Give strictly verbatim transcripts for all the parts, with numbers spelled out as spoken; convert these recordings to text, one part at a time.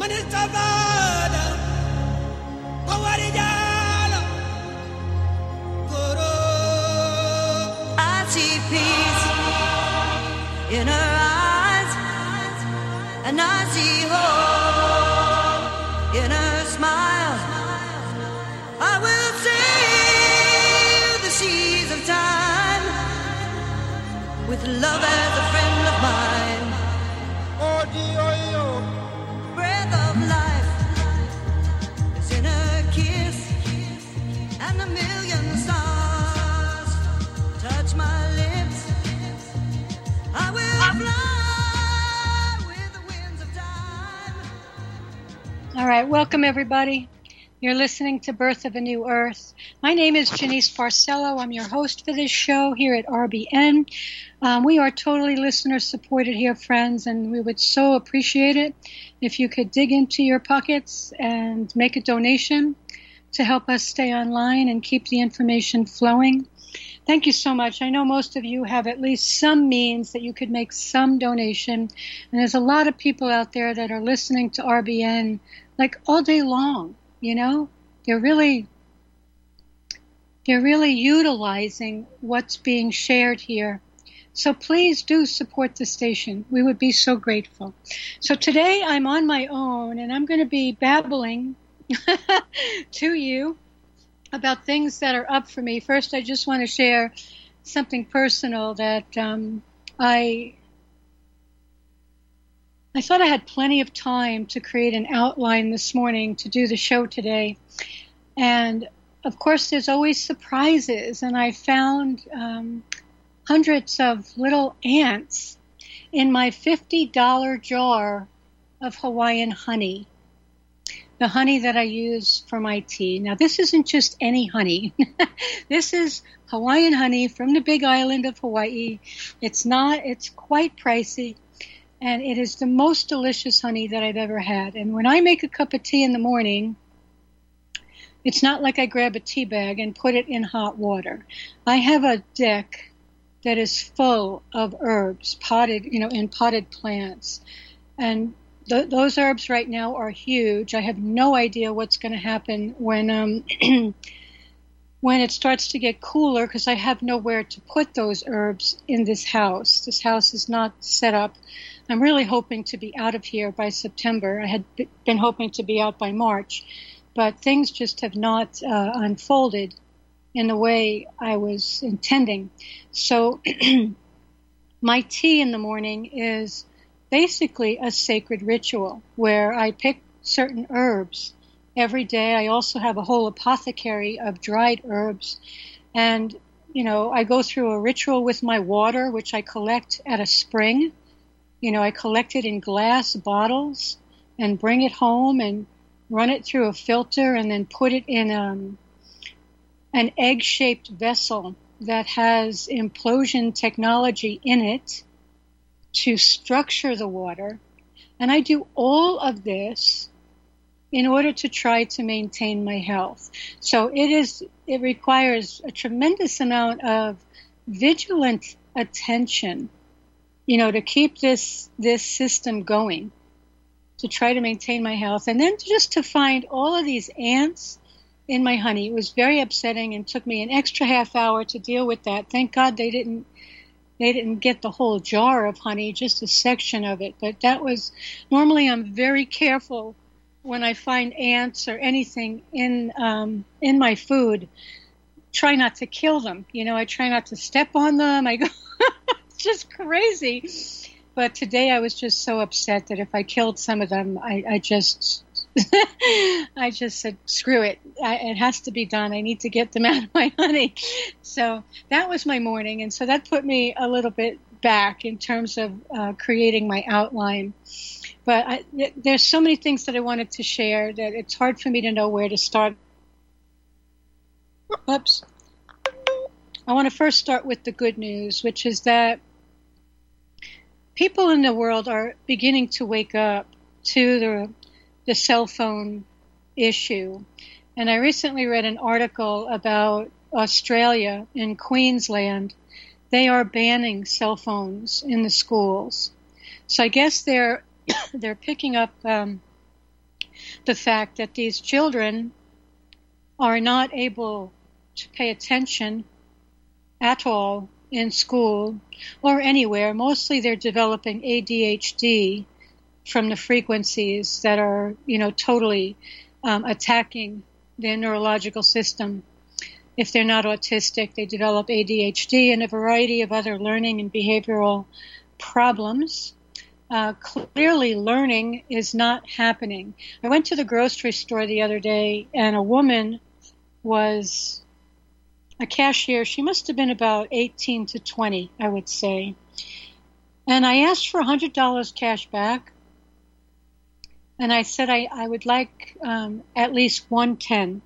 I see peace in her eyes, and I see hope in her smile. I will sail the seas of time with love as a friend of mine. Breath of life is in her kiss, and a million stars touch my lips. I will fly with the winds of time. All right, welcome everybody. You're listening to Birth of a New Earth. My name is Janice Barcelo. I'm your host for this show here at R B N. Um, we are totally listener supported here, friends, and we would so appreciate it if you could dig into your pockets and make a donation to help us stay online and keep the information flowing. Thank you so much. I know most of you have at least some means that you could make some donation, and there's a lot of people out there that are listening to R B N like all day long. You know, they're really, they're really utilizing what's being shared here. So please do support the station. We would be so grateful. So today I'm on my own, and I'm going to be babbling to you about things that are up for me. First, I just want to share something personal that um, I... I thought I had plenty of time to create an outline this morning to do the show today. And, of course, there's always surprises. And I found um, hundreds of little ants in my fifty dollar jar of Hawaiian honey, the honey that I use for my tea. Now, this isn't just any honey. This is Hawaiian honey from the big island of Hawaii. It's not, it's quite pricey. And it is the most delicious honey that I've ever had. And when I make a cup of tea in the morning, it's not like I grab a tea bag and put it in hot water. I have a deck that is full of herbs, potted, you know, in potted plants. And th- those herbs right now are huge. I have no idea what's going to happen when um, when it starts to get cooler, because I have nowhere to put those herbs in this house. This house is not set up. I'm really hoping to be out of here by September. I had b- been hoping to be out by March, but things just have not uh, unfolded in the way I was intending. So my tea in the morning is basically a sacred ritual where I pick certain herbs every day. I also have a whole apothecary of dried herbs. And, you know, I go through a ritual with my water, which I collect at a spring. You know, I collect it in glass bottles and bring it home and run it through a filter and then put it in um, an egg-shaped vessel that has implosion technology in it to structure the water. And I do all of this in order to try to maintain my health. So it is, it requires a tremendous amount of vigilant attention, you know, to keep this this system going, to try to maintain my health. And then just to find all of these ants in my honey. It was very upsetting and took me an extra half hour to deal with that. Thank God they didn't they didn't get the whole jar of honey, just a section of it. But that was, normally I'm very careful when I find ants or anything in um, in my food. Try not to kill them. You know, I try not to step on them. I go, it's just crazy. But today I was just so upset that if I killed some of them, I, I just, I just said, screw it. I, it has to be done. I need to get them out of my honey. So that was my morning. And so that put me a little bit back in terms of uh, creating my outline. But I, th- there's so many things that I wanted to share that it's hard for me to know where to start. Oops. I want to first start with the good news, which is that people in the world are beginning to wake up to the the cell phone issue. And I recently read an article about Australia in Queensland. They are banning cell phones in the schools. So I guess they're they're picking up um, the fact that these children are not able to pay attention at all in school or anywhere. Mostly they're developing A D H D from the frequencies that are, you know, totally um, attacking their neurological system. If they're not autistic, they develop A D H D and a variety of other learning and behavioral problems. Uh, clearly, learning is not happening. I went to the grocery store the other day, and a woman was a cashier. She must have been about eighteen to twenty, I would say. And I asked for one hundred dollars cash back. And I said I, I would like um, at least one ten.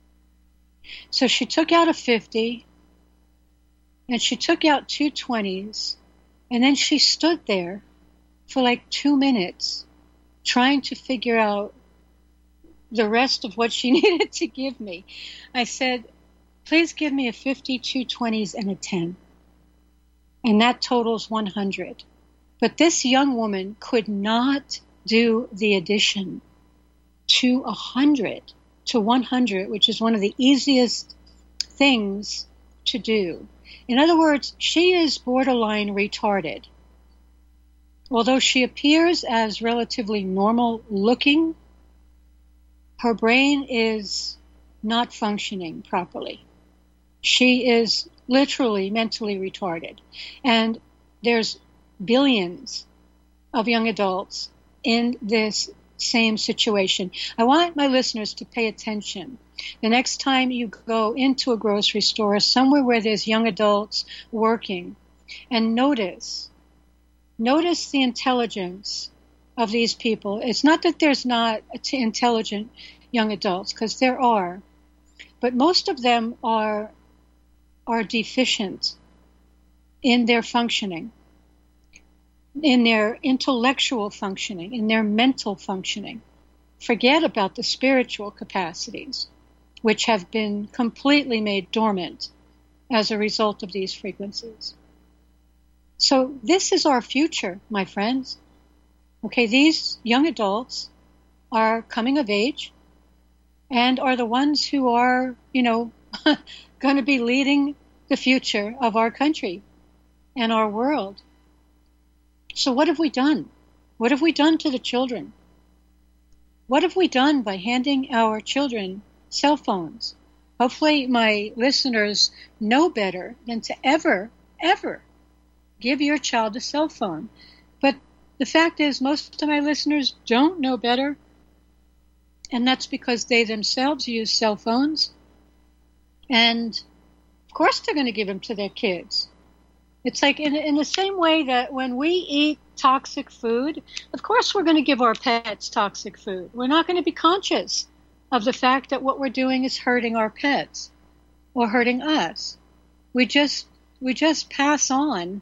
So she took out a fifty, and she took out two twenties, and then she stood there for like two minutes trying to figure out the rest of what she needed to give me. I said, please give me a fifty, two twenties, and a ten. And that totals one hundred. But this young woman could not do the addition to one hundred, to one hundred, which is one of the easiest things to do. In other words, she is borderline retarded. Although she appears as relatively normal looking, her brain is not functioning properly. She is literally mentally retarded. And there's billions of young adults in this same situation. I want my listeners to pay attention. The next time you go into a grocery store, somewhere where there's young adults working, and notice, notice the intelligence of these people. It's not that there's not intelligent young adults, because there are, but most of them are are deficient in their functioning, in their intellectual functioning, in their mental functioning. Forget about the spiritual capacities, which have been completely made dormant as a result of these frequencies. So this is our future, my friends. Okay, these young adults are coming of age and are the ones who are, you know, going to be leading the future of our country and our world. So what have we done? What have we done to the children? What have we done by handing our children cell phones? Hopefully my listeners know better than to ever, ever give your child a cell phone. But the fact is, most of my listeners don't know better, and that's because they themselves use cell phones. And of course they're going to give them to their kids. It's like in, in the same way that when we eat toxic food, of course we're going to give our pets toxic food. We're not going to be conscious of the fact that what we're doing is hurting our pets or hurting us. We just we just pass on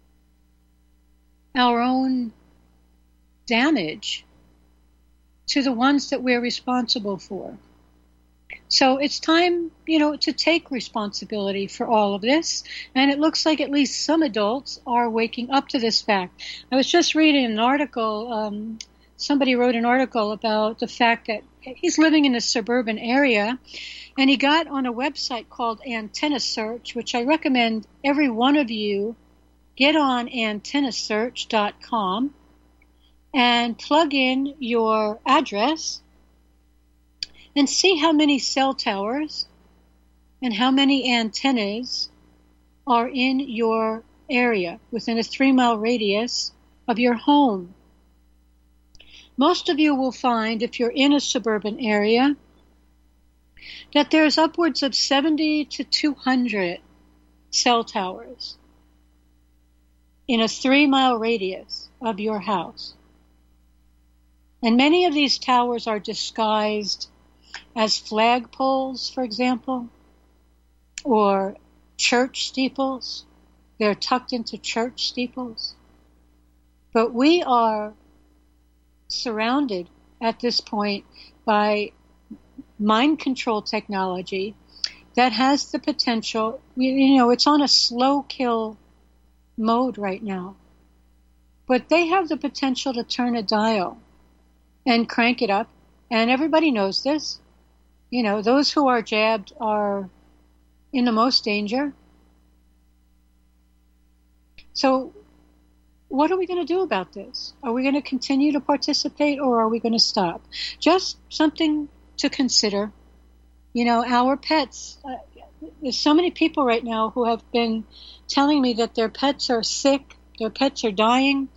our own damage to the ones that we're responsible for. So it's time, you know, to take responsibility for all of this. And it looks like at least some adults are waking up to this fact. I was just reading an article. Um, somebody wrote an article about the fact that he's living in a suburban area, and he got on a website called Antenna Search, which I recommend every one of you get on antenna search dot com and plug in your address and see how many cell towers and how many antennas are in your area within a three-mile radius of your home. Most of you will find, if you're in a suburban area, that there's upwards of seventy to two hundred cell towers in a three-mile radius of your house. And many of these towers are disguised as flagpoles, for example, or church steeples. They're tucked into church steeples. But we are surrounded at this point by mind control technology that has the potential, you know, it's on a slow kill mode right now. But they have the potential to turn a dial and crank it up And everybody knows this. You know, those who are jabbed are in the most danger. So what are we going to do about this? Are we going to continue to participate, or are we going to stop? Just something to consider. You know, our pets, uh, there's so many people right now who have been telling me that their pets are sick, their pets are dying.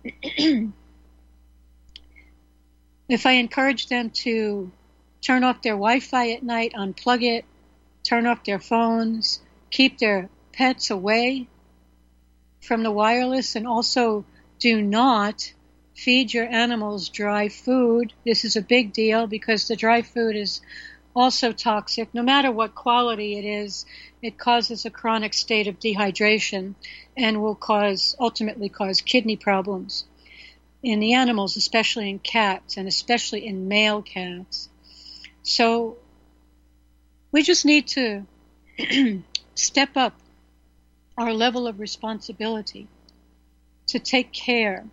If I encourage them to turn off their Wi-Fi at night, unplug it, turn off their phones, keep their pets away from the wireless, and also do not feed your animals dry food. This is a big deal because the dry food is also toxic. No matter what quality it is, it causes a chronic state of dehydration and will cause, ultimately cause kidney problems in the animals, especially in cats and especially in male cats. So we just need to step up our level of responsibility to take care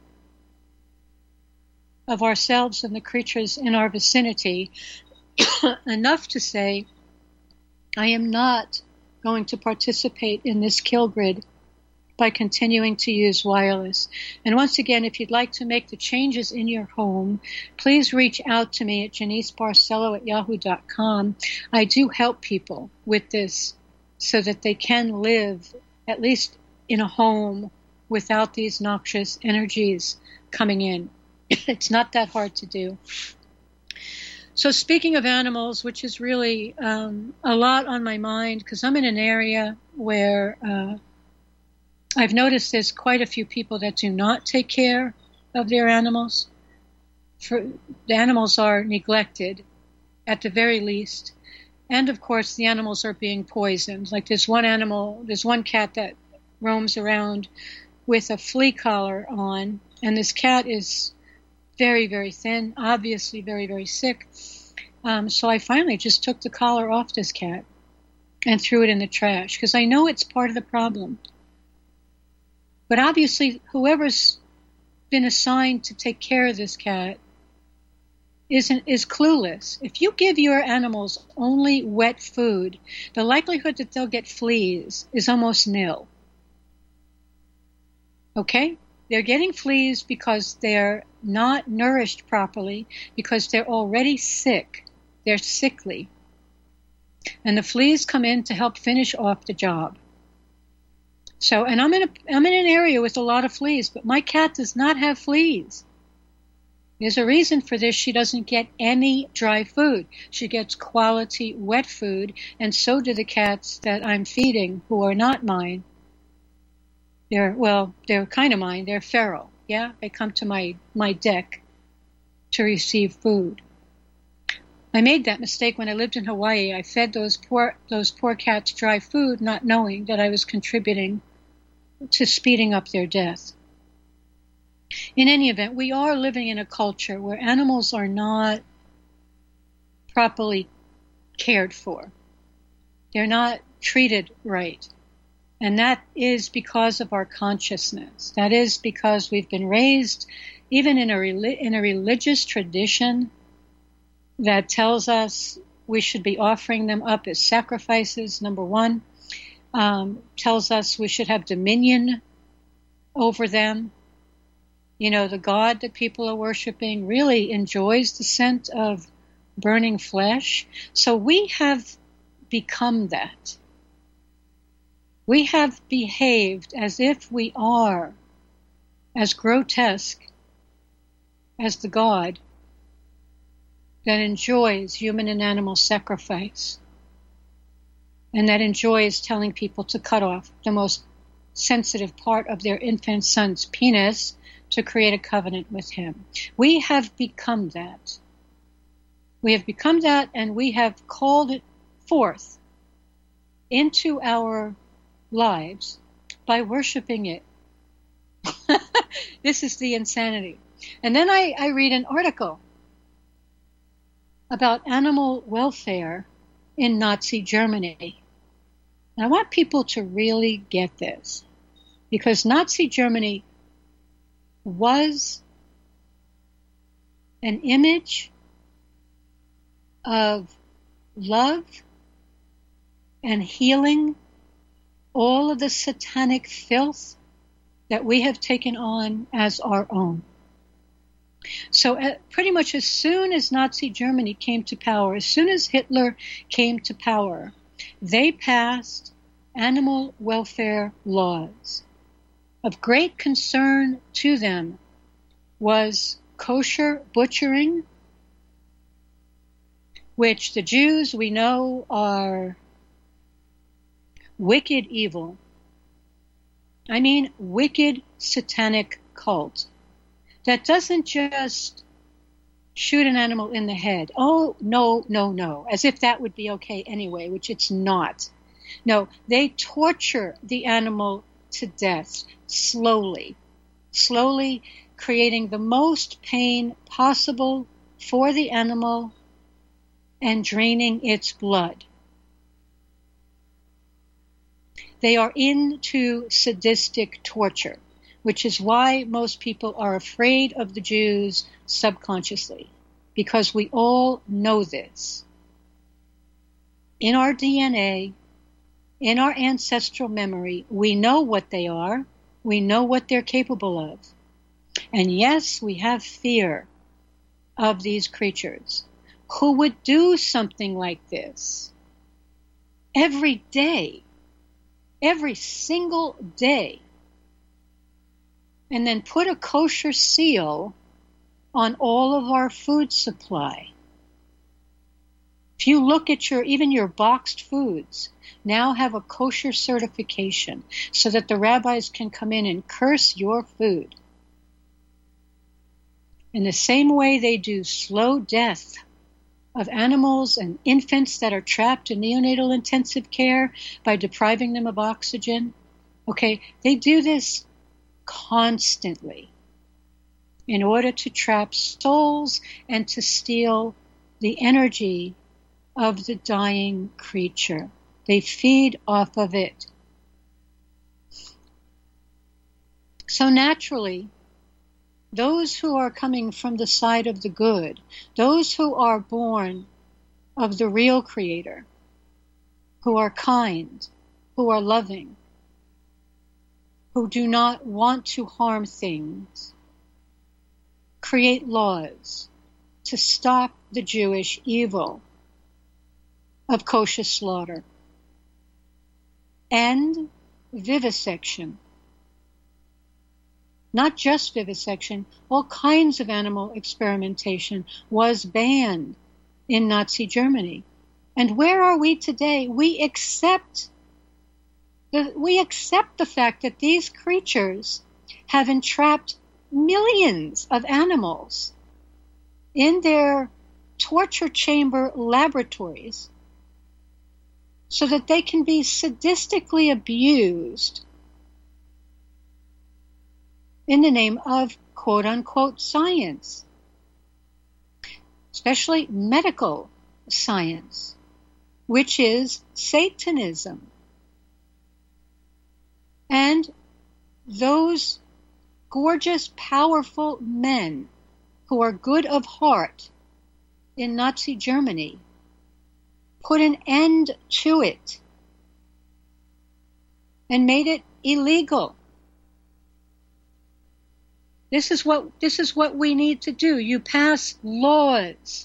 of ourselves and the creatures in our vicinity, enough to say, I am not going to participate in this kill grid by continuing to use wireless. And once again, if you'd like to make the changes in your home, please reach out to me at Janice Barcelo at yahoo dot com. I do help people with this so that they can live at least in a home without these noxious energies coming in. It's not that hard to do. So speaking of animals, which is really um, a lot on my mind, because I'm in an area where uh, I've noticed there's quite a few people that do not take care of their animals. For, the animals are neglected, at the very least. And, of course, the animals are being poisoned. Like there's one animal, there's one cat that roams around with a flea collar on, and this cat is very, very thin, obviously very, very sick. Um, so I finally just took the collar off this cat and threw it in the trash, because I know it's part of the problem. But obviously, whoever's been assigned to take care of this cat isn't is clueless. If you give your animals only wet food, the likelihood that they'll get fleas is almost nil. Okay? They're getting fleas because they're not nourished properly, because they're already sick. They're sickly. And the fleas come in to help finish off the job. So, and I'm in a, I'm in an area with a lot of fleas, but my cat does not have fleas. There's a reason for this. She doesn't get any dry food. She gets quality wet food, and so do the cats that I'm feeding, who are not mine. They're, well, they're kind of mine. They're feral. Yeah, they come to my, my deck to receive food. I made that mistake when I lived in Hawaii. I fed those poor those poor cats dry food, not knowing that I was contributing to speeding up their death. In any event, we are living in a culture where animals are not properly cared for. They're not treated right. And that is because of our consciousness. That is because we've been raised even in a, in a religious tradition that tells us we should be offering them up as sacrifices, number one. Um, tells us we should have dominion over them. You know, the God that people are worshiping really enjoys the scent of burning flesh. So we have become that. We have behaved as if we are as grotesque as the God that enjoys human and animal sacrifice, and that enjoys telling people to cut off the most sensitive part of their infant son's penis to create a covenant with him. We have become that. We have become that, and we have called it forth into our lives by worshiping it. This is the insanity. And then I, I read an article about animal welfare in Nazi Germany. And I want people to really get this, because Nazi Germany was an image of love and healing all of the satanic filth that we have taken on as our own. So uh, pretty much as soon as Nazi Germany came to power, as soon as Hitler came to power, they passed animal welfare laws. Of great concern to them was kosher butchering, which the Jews we know are wicked evil. I mean wicked satanic cult that doesn't just shoot an animal in the head. Oh, no, no, no, as if that would be okay anyway, which it's not. No, they torture the animal to death slowly, slowly creating the most pain possible for the animal and draining its blood. They are into sadistic torture, which is why most people are afraid of the Jews subconsciously, because we all know this. In our D N A, in our ancestral memory, we know what they are, we know what they're capable of. And yes, we have fear of these creatures who would do something like this every day, every single day, and then put a kosher seal on all of our food supply. If you look at your, even your boxed foods, now have a kosher certification so that the rabbis can come in and curse your food. In the same way they do slow death of animals and infants that are trapped in neonatal intensive care by depriving them of oxygen. Okay, they do this constantly in order to trap souls and to steal the energy of the dying creature. They feed off of it. So naturally, those who are coming from the side of the good, those who are born of the real Creator, who are kind, who are loving, who do not want to harm things, create laws to stop the Jewish evil of kosher slaughter and vivisection. Not just vivisection, all kinds of animal experimentation was banned in Nazi Germany. And where are we today? We accept the, we accept the fact that these creatures have entrapped millions of animals in their torture chamber laboratories so that they can be sadistically abused in the name of quote-unquote science, especially medical science, which is Satanism. And those gorgeous, powerful men who are good of heart in Nazi Germany put an end to it and made it illegal. This is what this is what we need to do. You pass laws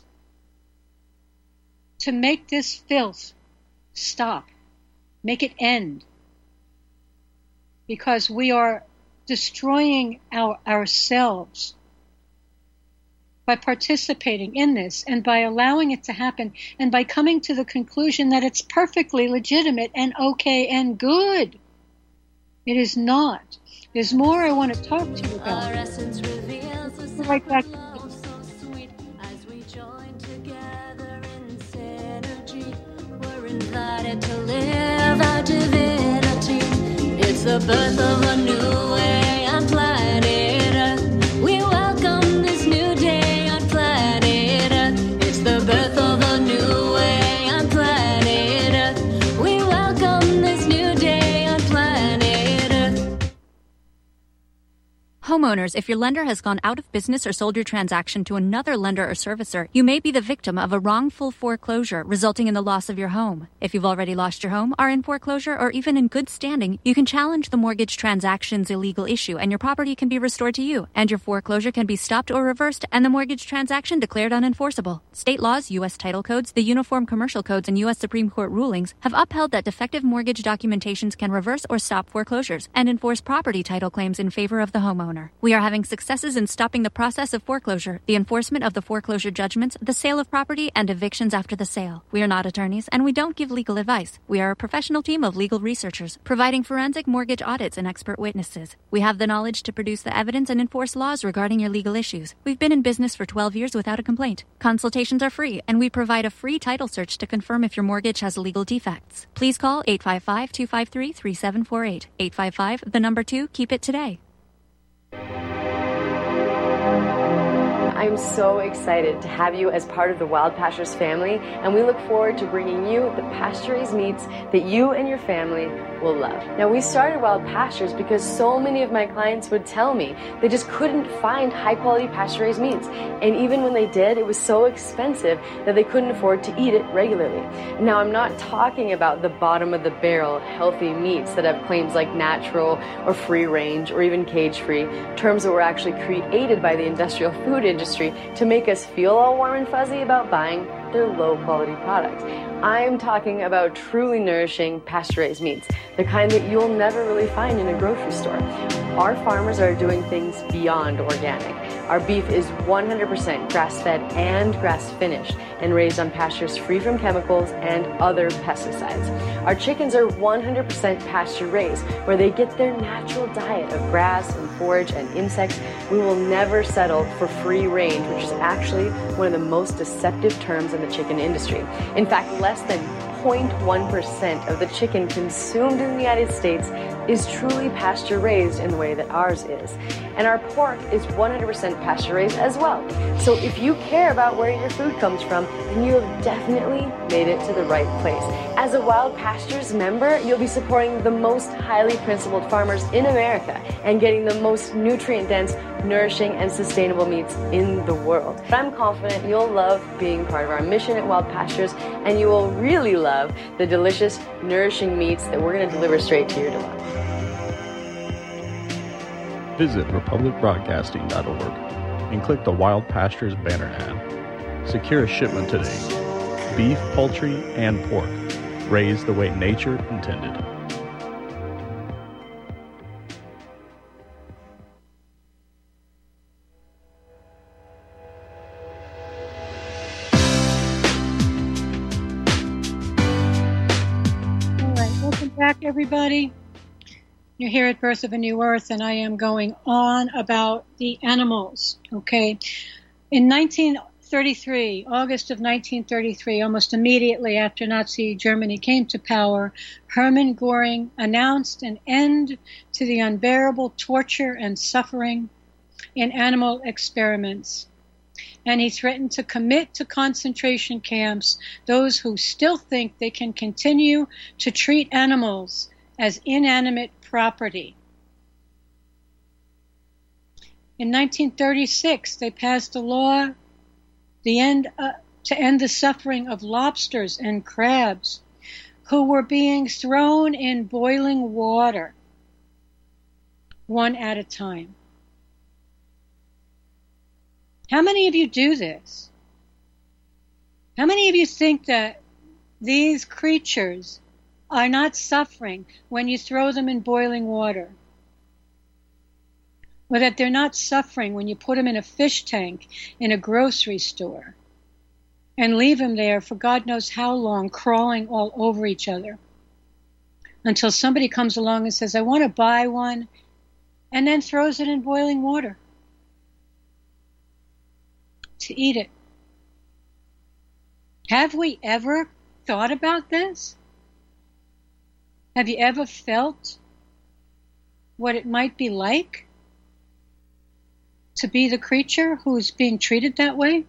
to make this filth stop, make it end, because we are destroying our, ourselves by participating in this and by allowing it to happen and by coming to the conclusion that it's perfectly legitimate and okay and good. It is not. There's more I want to talk to you about. Our essence reveals the right back. So sweet as we join together in synergy. We're invited to live our divinity. It's the birth of a new way on planet Earth. We welcome this new day on planet Earth. It's the birth of a new way on planet Earth. We welcome this new day on planet Earth. Homo Homeowners, if your lender has gone out of business or sold your transaction to another lender or servicer, you may be the victim of a wrongful foreclosure, resulting in the loss of your home. If you've already lost your home, are in foreclosure, or even in good standing, you can challenge the mortgage transaction's illegal issue, and your property can be restored to you, and your foreclosure can be stopped or reversed, and the mortgage transaction declared unenforceable. State laws, U S title codes, the Uniform Commercial Codes, and U S Supreme Court rulings have upheld that defective mortgage documentations can reverse or stop foreclosures and enforce property title claims in favor of the homeowner. We are having successes in stopping the process of foreclosure, the enforcement of the foreclosure judgments, the sale of property, and evictions after the sale. We are not attorneys, and we don't give legal advice. We are a professional team of legal researchers, providing forensic mortgage audits and expert witnesses. We have the knowledge to produce the evidence and enforce laws regarding your legal issues. We've been in business for twelve years without a complaint. Consultations are free, and we provide a free title search to confirm if your mortgage has legal defects. Please call eight five five, two five three, three seven four eight. eight five five, the number two, keep it today. I'm so excited to have you as part of the Wild Pastures family, and we look forward to bringing you the pasture-raised meats that you and your family will love. Now, we started Wild Pastures because so many of my clients would tell me they just couldn't find high-quality pasture-raised meats, and even when they did, it was so expensive that they couldn't afford to eat it regularly. Now, I'm not talking about the bottom-of-the-barrel healthy meats that have claims like natural or free-range or even cage-free, terms that were actually created by the industrial food industry to make us feel all warm and fuzzy about buying their low-quality products. I'm talking about truly nourishing pasture-raised meats, the kind that you'll never really find in a grocery store. Our farmers are doing things beyond organic. Our beef is one hundred percent grass-fed and grass-finished and raised on pastures free from chemicals and other pesticides. Our chickens are one hundred percent pasture-raised, where they get their natural diet of grass and forage and insects. We will never settle for free range, which is actually one of the most deceptive terms in the chicken industry. In fact, less than zero point one percent of the chicken consumed in the United States is truly pasture-raised in the way that ours is. And our pork is one hundred percent pasture-raised as well. So if you care about where your food comes from, then you have definitely made it to the right place. As a Wild Pastures member, you'll be supporting the most highly principled farmers in America and getting the most nutrient-dense, nourishing, and sustainable meats in the world. I'm confident you'll love being part of our mission at Wild Pastures, and you will really love the delicious, nourishing meats that we're going to deliver straight to your door. Visit republic broadcasting dot org and click the Wild Pastures banner ad. Secure a shipment today. Beef, poultry, and pork, raised the way nature intended. Back, everybody. You're here at Birth of a New Earth, and I am going on about the animals, okay? In nineteen thirty-three, August of nineteen thirty-three, almost immediately after Nazi Germany came to power, Hermann Göring announced an end to the unbearable torture and suffering in animal experiments. And he threatened to commit to concentration camps those who still think they can continue to treat animals as inanimate property. In nineteen thirty-six, they passed a law the end, uh, to end the suffering of lobsters and crabs who were being thrown in boiling water, one at a time. How many of you do this? How many of you think that these creatures are not suffering when you throw them in boiling water? Or that they're not suffering when you put them in a fish tank in a grocery store and leave them there for God knows how long, crawling all over each other, until somebody comes along and says, I want to buy one, and then throws it in boiling water to eat it. Have we ever thought about this? Have you ever felt what it might be like to be the creature who's being treated that way?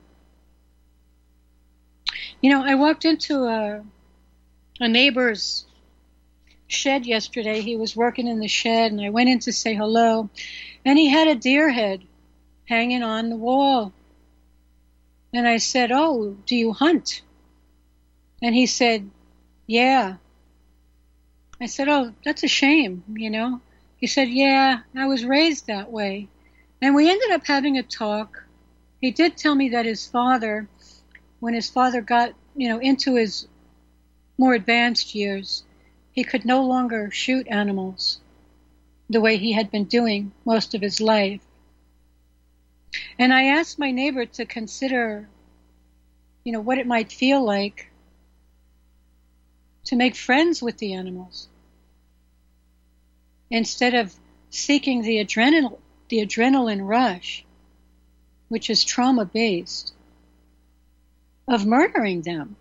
You know, I walked into a, a neighbor's shed yesterday. He was working in the shed, and I went in to say hello, and he had a deer head hanging on the wall. And I said, "Oh, do you hunt?" And he said, "Yeah." I said, "Oh, that's a shame, you know." He said, "Yeah, I was raised that way." And we ended up having a talk. He did tell me that his father, when his father got, you know, into his more advanced years, he could no longer shoot animals the way he had been doing most of his life. And I asked my neighbor to consider, you know, what it might feel like to make friends with the animals instead of seeking the adrenaline, the adrenaline rush, which is trauma-based, of murdering them.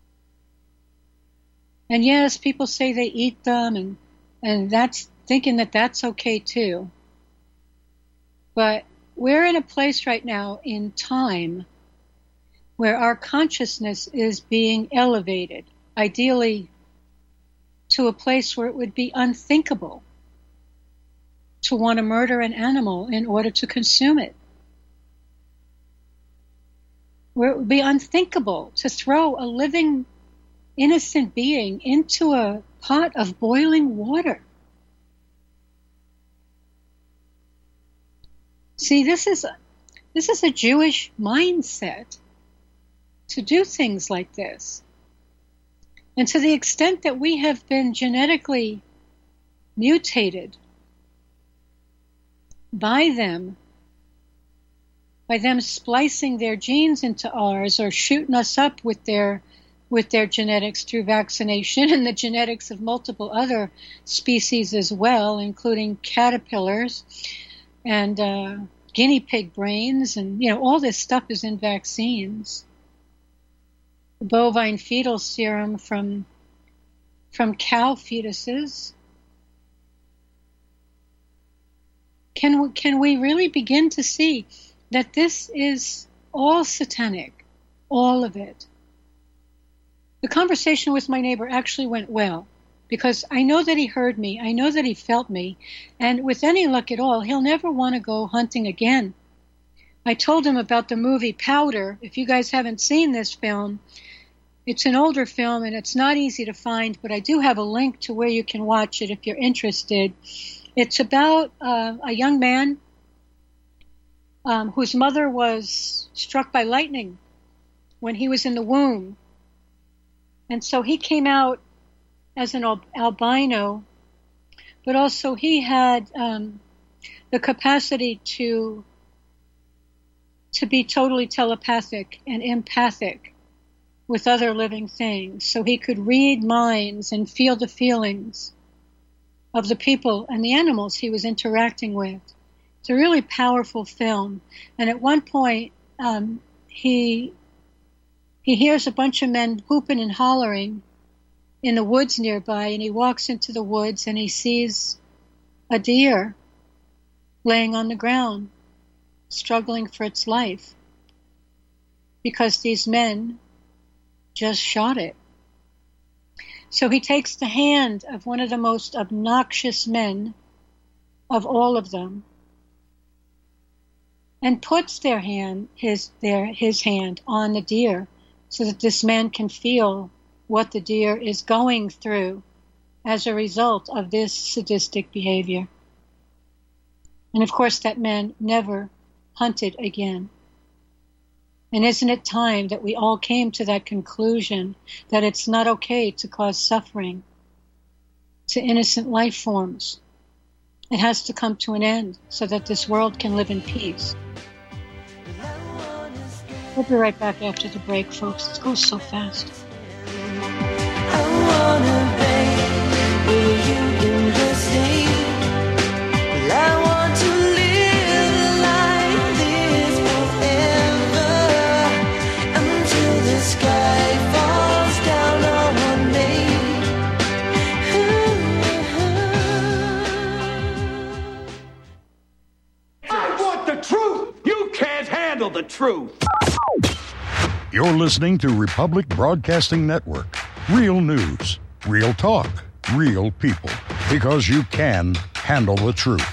And yes, people say they eat them, and and that's thinking that that's okay too. But we're in a place right now in time where our consciousness is being elevated, ideally to a place where it would be unthinkable to want to murder an animal in order to consume it. Where it would be unthinkable to throw a living, innocent being into a pot of boiling water. See, this is this is a Jewish mindset to do things like this. And to the extent that we have been genetically mutated by them, by them splicing their genes into ours or shooting us up with their with their genetics through vaccination and the genetics of multiple other species as well, including caterpillars and uh, guinea pig brains, and you know all this stuff is in vaccines. The bovine fetal serum from from cow fetuses. Can we, can we really begin to see that this is all satanic, all of it? The conversation with my neighbor actually went well, because I know that he heard me, I know that he felt me, and with any luck at all, he'll never want to go hunting again. I told him about the movie Powder. If you guys haven't seen this film, it's an older film and it's not easy to find, but I do have a link to where you can watch it if you're interested. It's about uh, a young man um, whose mother was struck by lightning when he was in the womb. And so he came out as an al- albino, but also he had um, the capacity to to be totally telepathic and empathic with other living things. So he could read minds and feel the feelings of the people and the animals he was interacting with. It's a really powerful film. And at one point, um, he he hears a bunch of men whooping and hollering in the woods nearby, and he walks into the woods and he sees a deer laying on the ground, struggling for its life, because these men just shot it. So he takes the hand of one of the most obnoxious men of all of them and puts their hand, his their his hand on the deer, so that this man can feel what the deer is going through as a result of this sadistic behavior. And of course, that man never hunted again. And isn't it time that we all came to that conclusion that it's not okay to cause suffering to innocent life forms? It has to come to an end so that this world can live in peace. We'll be right back after the break, folks. It goes so fast. I wanna be with you in the sea. Well, I want to live like this forever, until the sky falls down on me. I want the truth! You can't handle the truth! You're listening to Republic Broadcasting Network. Real news, real talk, real people, because you can handle the truth.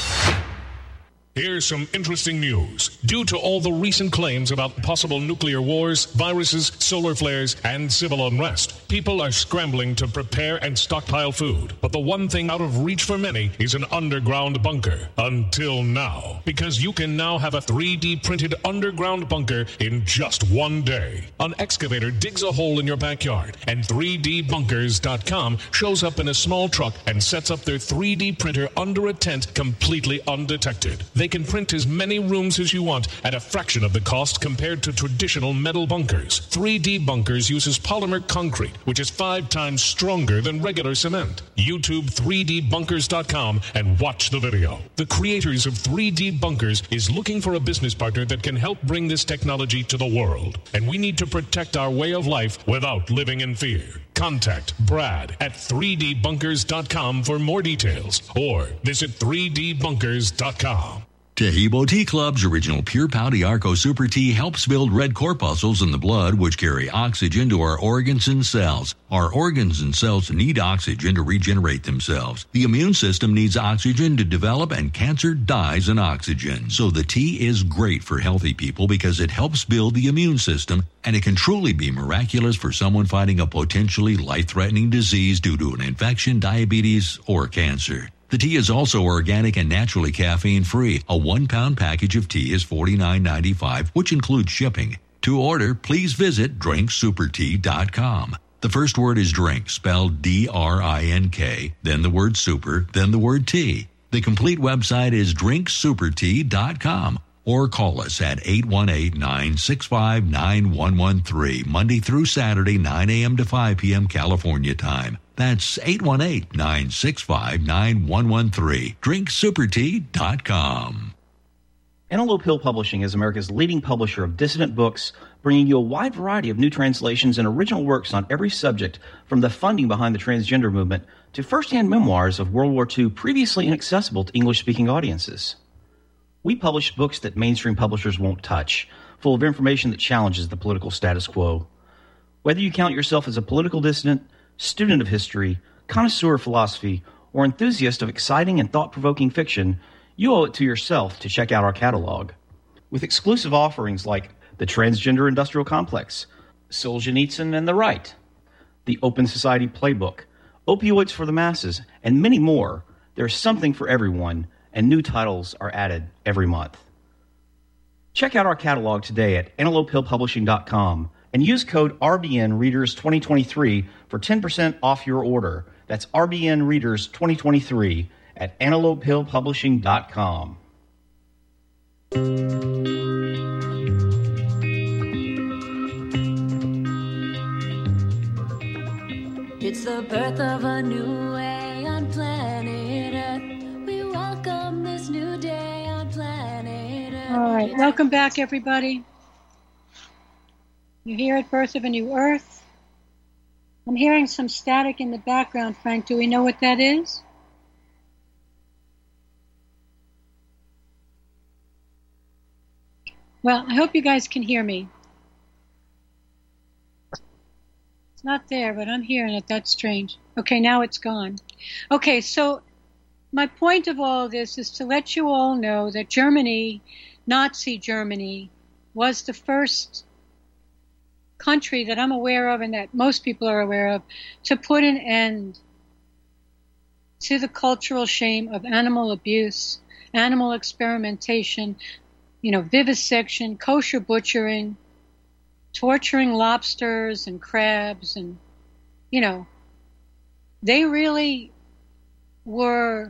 Here's some interesting news. Due to all the recent claims about possible nuclear wars, viruses, solar flares, and civil unrest, people are scrambling to prepare and stockpile food. But the one thing out of reach for many is an underground bunker. Until now. Because you can now have a three D printed underground bunker in just one day. An excavator digs a hole in your backyard, and three D bunkers dot com shows up in a small truck and sets up their three D printer under a tent completely undetected. They can print as many rooms as you want at a fraction of the cost compared to traditional metal bunkers. three D Bunkers uses polymer concrete, which is five times stronger than regular cement. YouTube three D bunkers dot com and watch the video. The creators of three D Bunkers is looking for a business partner that can help bring this technology to the world. And we need to protect our way of life without living in fear. Contact Brad at three D bunkers dot com for more details, or visit three D bunkers dot com. Tahibo Tea Club's original Pure Pouty Arco Super Tea helps build red corpuscles in the blood, which carry oxygen to our organs and cells. Our organs and cells need oxygen to regenerate themselves. The immune system needs oxygen to develop, and cancer dies in oxygen. So the tea is great for healthy people because it helps build the immune system, and it can truly be miraculous for someone fighting a potentially life-threatening disease due to an infection, diabetes, or cancer. The tea is also organic and naturally caffeine-free. A one-pound package of tea is forty-nine ninety-five, which includes shipping. To order, please visit drink super tea dot com. The first word is drink, spelled D R I N K, then the word super, then the word tea. The complete website is drink super tea dot com. Or call us at eight one eight, nine six five, nine one one three, Monday through Saturday, nine a.m. to five p.m. California time. That's eight one eight, nine six five, nine one one three. drink super tea dot com. Antelope Hill Publishing is America's leading publisher of dissident books, bringing you a wide variety of new translations and original works on every subject, from the funding behind the transgender movement to first-hand memoirs of World War Two previously inaccessible to English-speaking audiences. We publish books that mainstream publishers won't touch, full of information that challenges the political status quo. Whether you count yourself as a political dissident, student of history, connoisseur of philosophy, or enthusiast of exciting and thought-provoking fiction, you owe it to yourself to check out our catalog. With exclusive offerings like The Transgender Industrial Complex, Solzhenitsyn and the Right, The Open Society Playbook, Opioids for the Masses, and many more, there's something for everyone, and new titles are added every month. Check out our catalog today at antelope hill publishing dot com and use code R B N Readers twenty twenty-three for ten percent off your order. That's R B N Readers twenty twenty-three at antelope hill publishing dot com. It's the birth of a new way on planet Earth. We welcome this new day on planet Earth. All right, welcome back, everybody. You're here at Birth of a New Earth. I'm hearing some static in the background, Frank. Do we know what that is? Well, I hope you guys can hear me. It's not there, but I'm hearing it. That's strange. Okay, now it's gone. Okay, so my point of all of this is to let you all know that Germany, Nazi Germany, was the first country that I'm aware of and that most people are aware of to put an end to the cultural shame of animal abuse, animal experimentation, you know, vivisection, kosher butchering, torturing lobsters and crabs, and, you know, they really were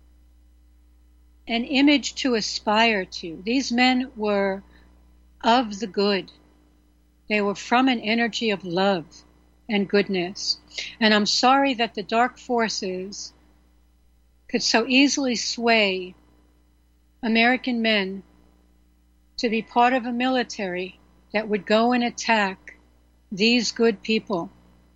an image to aspire to. These men were of the good. They were from an energy of love and goodness. And I'm sorry that the dark forces could so easily sway American men to be part of a military that would go and attack these good people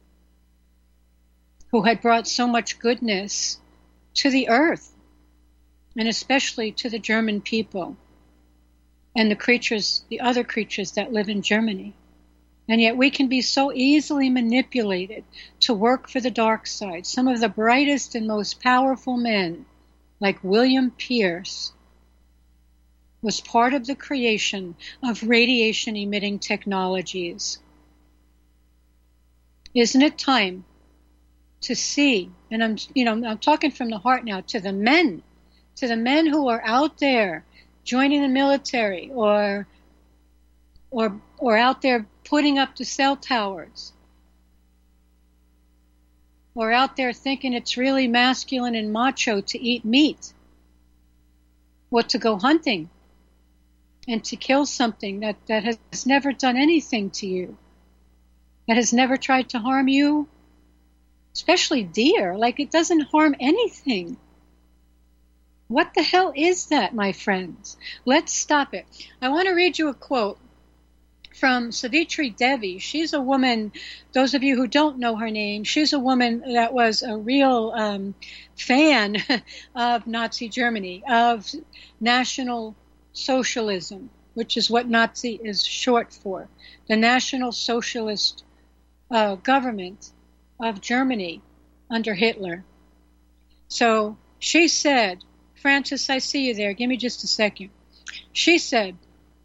who had brought so much goodness to the earth, and especially to the German people and the creatures, the other creatures that live in Germany. And yet we can be so easily manipulated to work for the dark side. Some of the brightest and most powerful men, like William Pierce, was part of the creation of radiation-emitting technologies. Isn't it time to see, and I'm, you know, I'm talking from the heart now, to the men, to the men who are out there joining the military or, or, or out there putting up the cell towers, or out there thinking it's really masculine and macho to eat meat, or to go hunting and to kill something that, that has never done anything to you, that has never tried to harm you, especially deer. Like, it doesn't harm anything. What the hell is that, my friends? Let's stop it. I want to read you a quote from Savitri Devi. She's a woman, those of you who don't know her name, she's a woman that was a real um, fan of Nazi Germany, of National Socialism, which is what Nazi is short for, the National Socialist uh, government of Germany under Hitler. So she said, Francis, I see you there. Give me just a second. She said,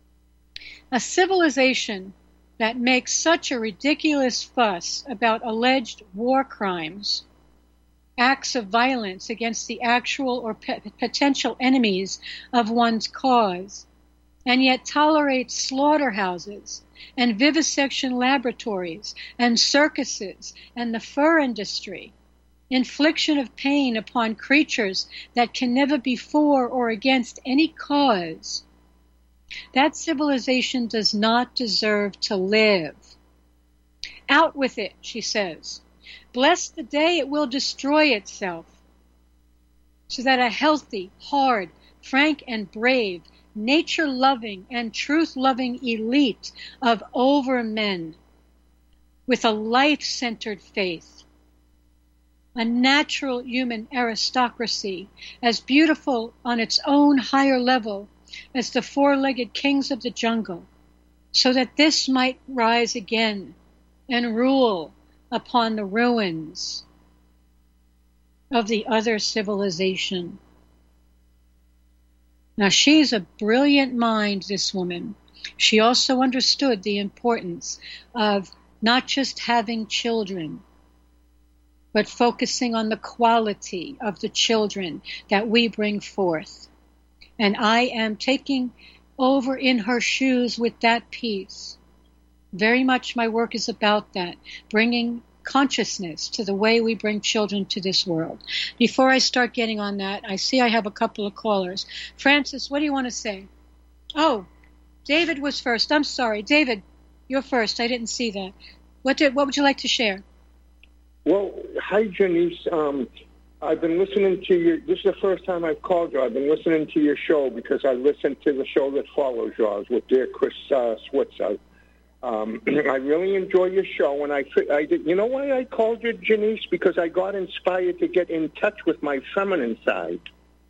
a civilization that makes such a ridiculous fuss about alleged war crimes, acts of violence against the actual or pe- potential enemies of one's cause, and yet tolerates slaughterhouses and vivisection laboratories and circuses and the fur industry, infliction of pain upon creatures that can never be for or against any cause, that civilization does not deserve to live. Out with it, she says. Bless the day it will destroy itself, so that a healthy, hard, frank, and brave, nature-loving and truth-loving elite of overmen with a life-centered faith, a natural human aristocracy as beautiful on its own higher level as the four-legged kings of the jungle, so that this might rise again and rule upon the ruins of the other civilization. Now, she's a brilliant mind, this woman. She also understood the importance of not just having children, but focusing on the quality of the children that we bring forth. And I am taking over in her shoes with that piece. Very much my work is about that, bringing consciousness to the way we bring children to this world. Before I start getting on that, I see I have a couple of callers. Francis, what do you want to say? Oh, David was first. I'm sorry. David, you're first. I didn't see that. What did, what would you like to share? Well, hi, Janice. Um, I've been listening to your, this is the first time I've called you. I've been listening to your show because I listened to the show that follows yours with dear Chris uh, Switzer. Um, I really enjoy your show, and I, I did, you know why I called you, Janice? Because I got inspired to get in touch with my feminine side.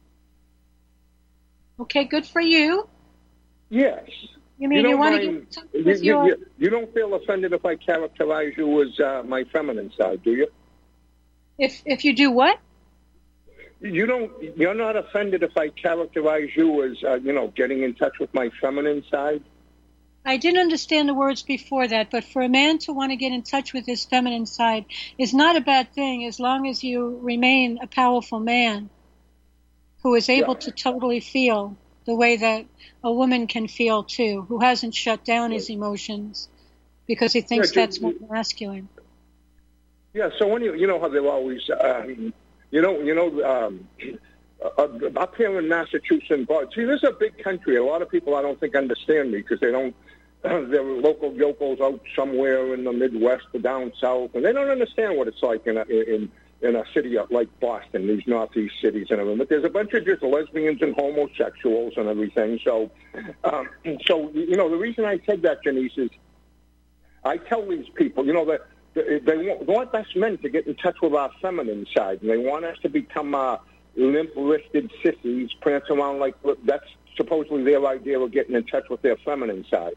Okay, good for you. Yes. You mean you, you want to get in touch with you, your... You, you don't feel offended if I characterize you as uh, my feminine side, do you? If if you do what? You don't. You're not offended if I characterize you as, uh, you know, getting in touch with my feminine side? I didn't understand the words before that, but for a man to want to get in touch with his feminine side is not a bad thing as long as you remain a powerful man who is able yeah. to totally feel the way that a woman can feel too, who hasn't shut down his emotions because he thinks yeah, that's more masculine. Yeah, so when you, you know how they're always, um, you know, you know, um, uh, up here in Massachusetts, but see, this is a big country. A lot of people I don't think understand me because they don't, uh, they're local yokels out somewhere in the Midwest or down south, and they don't understand what it's like in a, in in a city like Boston, these northeast cities and everything. But there's a bunch of just lesbians and homosexuals and everything. So, um, so you know, the reason I said that, Janice, is I tell these people, you know, that they want us men to get in touch with our feminine side, and they want us to become uh, limp-wristed sissies, prance around like that's supposedly their idea of getting in touch with their feminine side.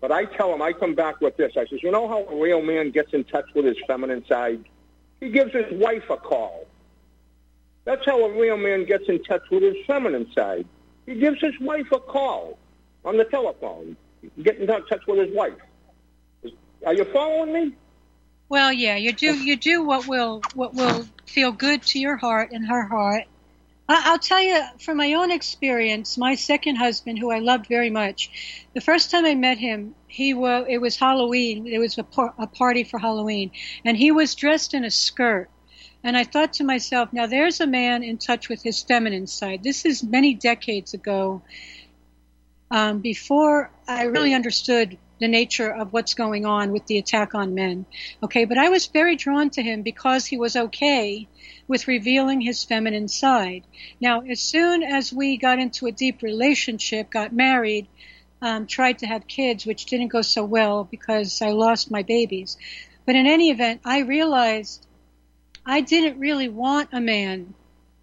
But I tell him, I come back with this. I says, you know how a real man gets in touch with his feminine side? He gives his wife a call. That's how a real man gets in touch with his feminine side. He gives his wife a call on the telephone. Get in touch with his wife. Are you following me? Well, yeah, you do. You do what will what will feel good to your heart and her heart. I, I'll tell you from my own experience. My second husband, who I loved very much, the first time I met him, he was it was Halloween. It was a, par- a party for Halloween, and he was dressed in a skirt. And I thought to myself, now there's a man in touch with his feminine side. This is many decades ago, um, before I really understood the nature of what's going on with the attack on men. Okay, but I was very drawn to him because he was okay with revealing his feminine side. Now, as soon as we got into a deep relationship, got married, um, tried to have kids, which didn't go so well because I lost my babies. But in any event, I realized I didn't really want a man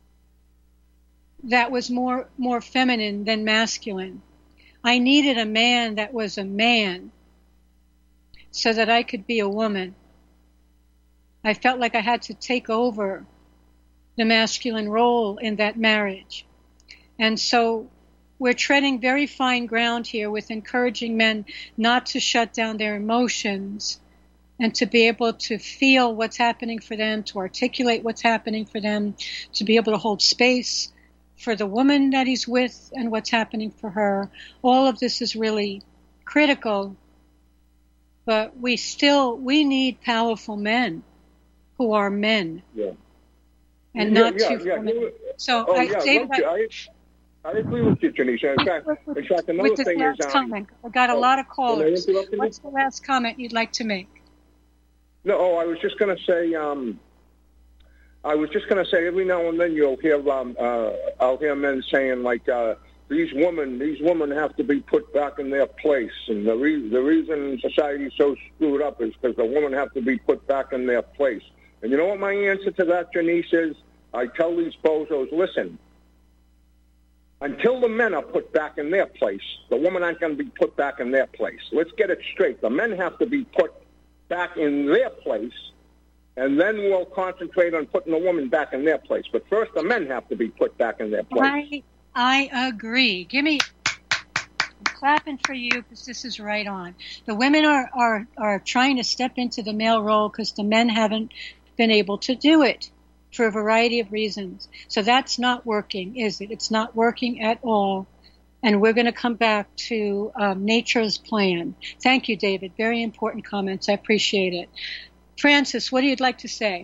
that was more more feminine than masculine. I needed a man that was a man so that I could be a woman. I felt like I had to take over the masculine role in that marriage. And so we're treading very fine ground here with encouraging men not to shut down their emotions and to be able to feel what's happening for them, to articulate what's happening for them, to be able to hold space for the woman that he's with and what's happening for her. All of this is really critical, but we still, we need powerful men who are men. Yeah. And yeah, not yeah, too yeah, feminine. yeah. So, oh, I, yeah, David, I, I, I agree with you, Janisha. In fact, in fact another with this thing last is... Um, comment, I got a oh, lot of can I callers. interrupt you? What's the last comment you'd like to make? No, oh, I was just going to say... Um, I was just going to say, every now and then you'll hear, um, uh, I'll hear men saying, like, uh, these women, these women have to be put back in their place, and the, re- the reason society's so screwed up is because the women have to be put back in their place. And you know what my answer to that, Janice, is? I tell these bozos, listen, until the men are put back in their place, the women aren't going to be put back in their place. Let's get it straight. The men have to be put back in their place, and then we'll concentrate on putting the woman back in their place. But first, the men have to be put back in their place. I, I agree. Give me, I'm clapping for you because this is right on. The women are, are, are trying to step into the male role because the men haven't been able to do it for a variety of reasons. So that's not working, is it? It's not working at all. And we're going to come back to um, nature's plan. Thank you, David. Very important comments. I appreciate it. Francis, what do you like to say?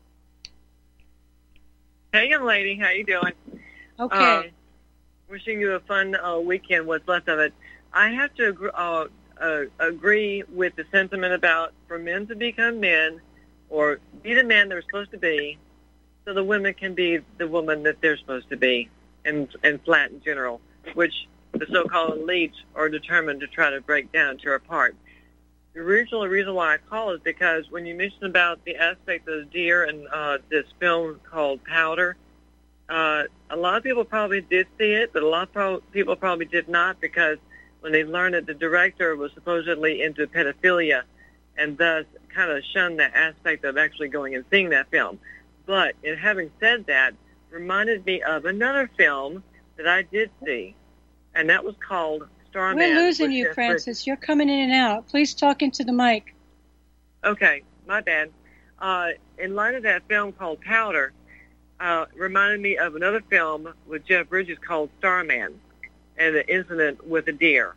Hey, young lady. How you doing? Okay. Um, wishing you a fun uh, weekend, what's left of it. I have to agree, uh, uh, agree with the sentiment about for men to become men or be the man they're supposed to be so the women can be the woman that they're supposed to be and, and flat in general, which the so-called elites are determined to try to break down and tear apart. The original reason why I call is because when you mentioned about the aspect of the deer and uh, this film called Powder, uh, a lot of people probably did see it, but a lot of pro- people probably did not because when they learned that the director was supposedly into pedophilia and thus kind of shunned that aspect of actually going and seeing that film. But in having said that, reminded me of another film that I did see, and that was called Starman. We're losing you, Jeff Francis. Bridges. You're coming in and out. Please talk into the mic. Okay, my bad. Uh, in light of that film called Powder, uh, reminded me of another film with Jeff Bridges called Starman and the incident with a deer.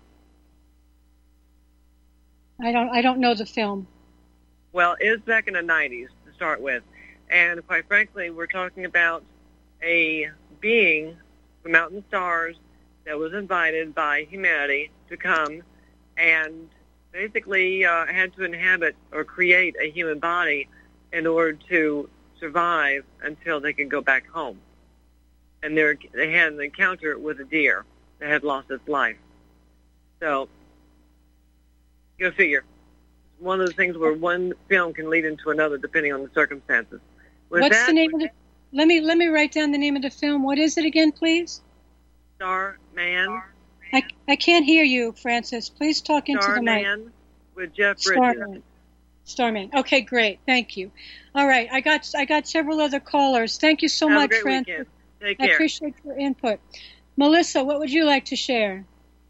I don't. I don't know the film. Well, it was back in the nineties to start with, and quite frankly, we're talking about a being from out in the stars that was invited by humanity to come and basically uh, had to inhabit or create a human body in order to survive until they could go back home. And they had an encounter with a deer that had lost its life. So, go figure. One of the things where one film can lead into another depending on the circumstances. With What's that, the name of the... Let me, let me write down the name of the film. What is it again, please? Starman. I, I can't hear you, Francis. Please talk into the mic. Starman with Jeff Bridges. Starman. Starman. Okay, great. Thank you. All right, I got I got several other callers. Thank you so Have much, a great Francis. weekend. Take I care. appreciate your input. Melissa, what would you like to share?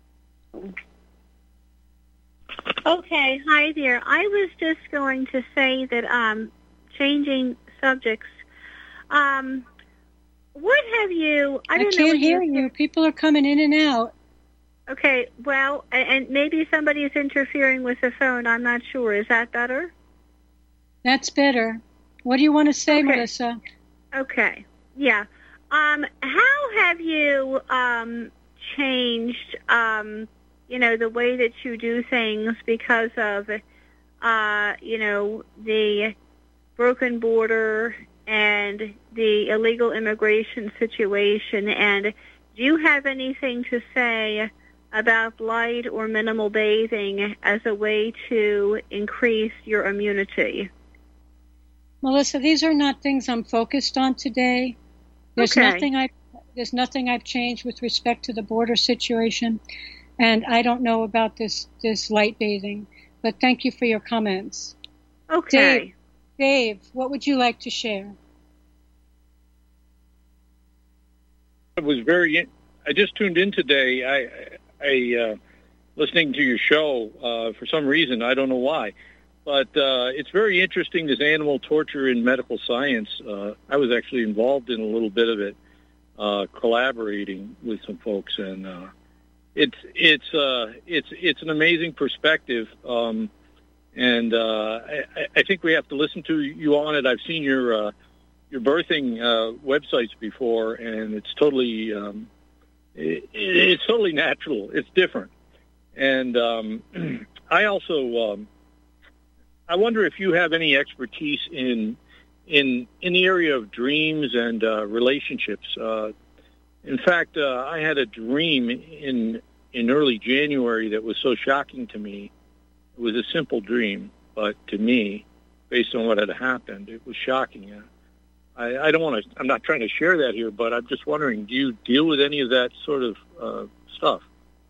Okay, hi there. I was just going to say that um, changing subjects. Um, what have you? I, I don't know can't what hear you. you. People are coming in and out. Okay, well, a- and maybe somebody is interfering with the phone. I'm not sure. Is that better? That's better. What do you want to say, Okay. Melissa? Okay, yeah. Um, how have you um, changed, um, you know, the way that you do things because of, uh, you know, the broken border and the illegal immigration situation? And do you have anything to say about light or minimal bathing as a way to increase your immunity? Melissa, these are not things I'm focused on today. There's Okay. nothing I there's nothing I've changed with respect to the border situation, and I don't know about this this light bathing. But thank you for your comments. Okay. Dave, Dave, what would you like to share? I was very. I just tuned in today. I, I uh, listening to your show uh, for some reason. I don't know why, but uh, it's very interesting. This animal torture in medical science. Uh, I was actually involved in a little bit of it, uh, collaborating with some folks, and uh, it's it's uh, it's it's an amazing perspective. Um, and uh, I, I think we have to listen to you on it. I've seen your. Uh, your birthing uh, websites before, and it's totally um, it, it's totally natural. It's different, and um, I also um, I wonder if you have any expertise in in in the area of dreams and uh, relationships. Uh, in fact, uh, I had a dream in in early January that was so shocking to me. It was a simple dream, but to me, based on what had happened, it was shocking. Uh, I, I don't want to. I'm not trying to share that here, but I'm just wondering: do you deal with any of that sort of uh, stuff?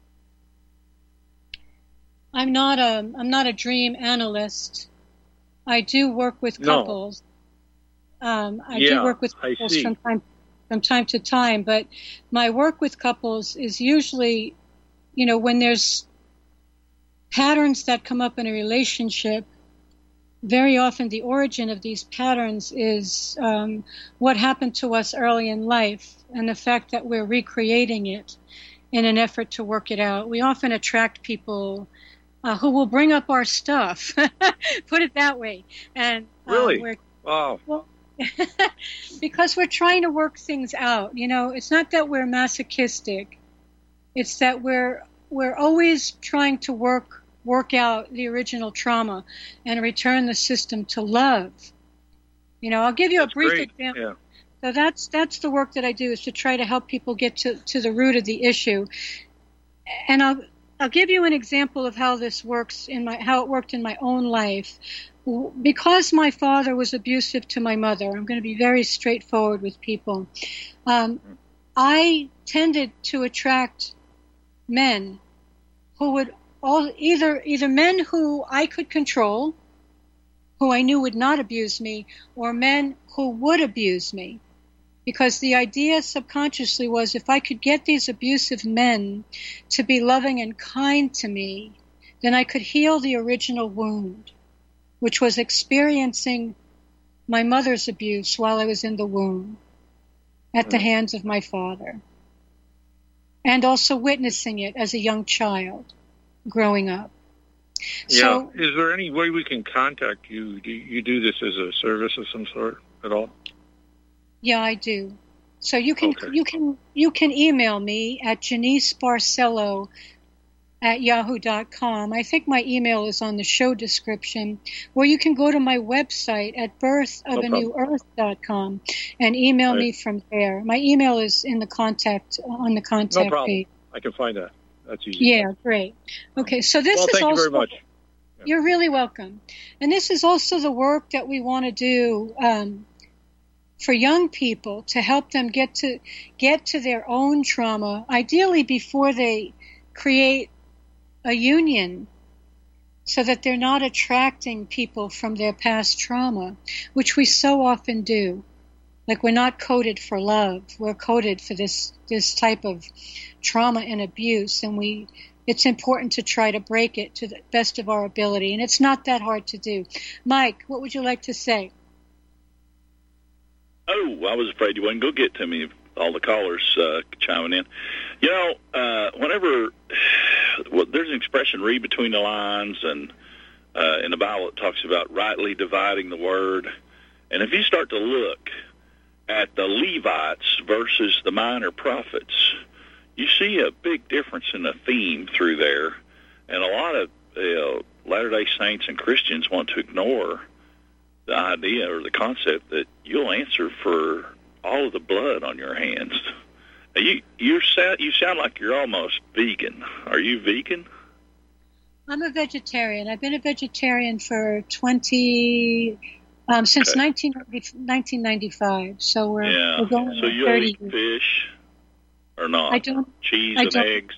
I'm not a I'm not a dream analyst. I do work with No. couples. Um, I Yeah, do work with I couples see. from time from time to time, but my work with couples is usually, you know, when there's patterns that come up in a relationship. Very often the origin of these patterns is um, what happened to us early in life and the fact that we're recreating it in an effort to work it out. We often attract people uh, who will bring up our stuff, put it that way. And uh, Really? we're, Wow. well, because we're trying to work things out. You know, it's not that we're masochistic. It's that we're we're always trying to work work out the original trauma and return the system to love. You know, I'll give you That's a brief great. example. Yeah. So that's that's the work that I do, is to try to help people get to, to the root of the issue. And I'll I'll give you an example of how this works in my how it worked in my own life. Because my father was abusive to my mother, I'm going to be very straightforward with people. Um, I tended to attract men who would all either either men who I could control, who I knew would not abuse me, or men who would abuse me. Because the idea subconsciously was, if I could get these abusive men to be loving and kind to me, then I could heal the original wound, which was experiencing my mother's abuse while I was in the womb at the hands of my father, and also witnessing it as a young child growing up. Yeah. So, Is there any way we can contact you? Do you do this as a service of some sort at all? yeah, I do. So you can Okay. you can you can email me at Janice Barcelo at yahoo dot com. I think my email is on the show description, or you can go to my website at birth of a new earth dot com and email Right. me from there. My email is in the contact on the contact No problem. page. I can find that. That's easy. Yeah, great. Okay, so this Well, is thank you also very much. You're really welcome. And this is also the work that we want to do um, for young people, to help them get to get to their own trauma, ideally before they create a union so that they're not attracting people from their past trauma, which we so often do. Like, we're not coded for love. We're coded for this, this type of trauma and abuse, and we it's important to try to break it to the best of our ability, and it's not that hard to do. Mike, what would you like to say? Oh, I was afraid you wouldn't go get to me, all the callers uh, chiming in. You know, uh, whenever well, there's an expression, read between the lines, and uh, in the Bible it talks about rightly dividing the word. And if you start to look at the Levites versus the minor prophets, you see a big difference in the theme through there. And a lot of uh, Latter-day Saints and Christians want to ignore the idea or the concept that you'll answer for all of the blood on your hands. Now, you you sound you sound like you're almost vegan. Are you vegan? I'm a vegetarian. I've been a vegetarian for twenty um, since okay. nineteen ninety-five. So we're, yeah. we're going so on you thirty eat fish or not? I don't. Cheese I and don't, eggs.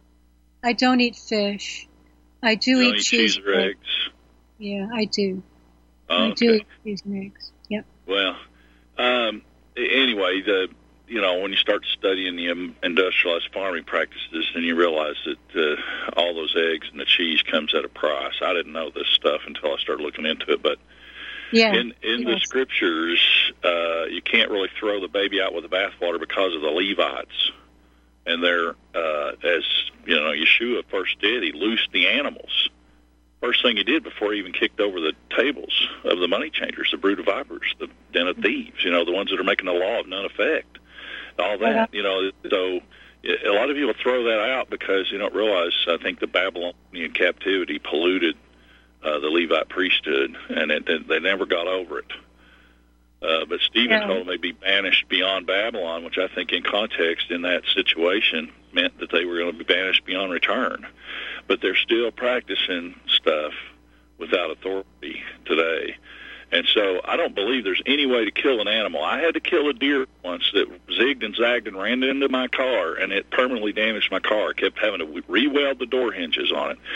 I don't eat fish. I do you eat, don't eat cheese, cheese or eggs. Yeah, I do. Oh, I do okay. eat cheese and eggs. Yep. Well, um, anyway, the you know when you start studying the industrialized farming practices, then you realize that uh, all those eggs and the cheese comes at a price. I didn't know this stuff until I started looking into it, but yeah, in in yes. the scriptures, uh, you can't really throw the baby out with the bathwater because of the Levites. And they're, uh, as you know, Yeshua first did, he loosed the animals. First thing he did before he even kicked over the tables of the money changers, the brood of vipers, the den of thieves, you know, the ones that are making the law of none effect, all that, you know. So a lot of people throw that out because you don't realize, I think the Babylonian captivity polluted uh, the Levite priesthood, and it, it, they never got over it. Uh, but Stephen yeah. told them they'd be banished beyond Babylon, which I think in context in that situation meant that they were going to be banished beyond return. But they're still practicing stuff without authority today. And so I don't believe there's any way to kill an animal. I had to kill a deer once that zigged and zagged and ran into my car, and it permanently damaged my car. I kept having to re-weld the door hinges on it.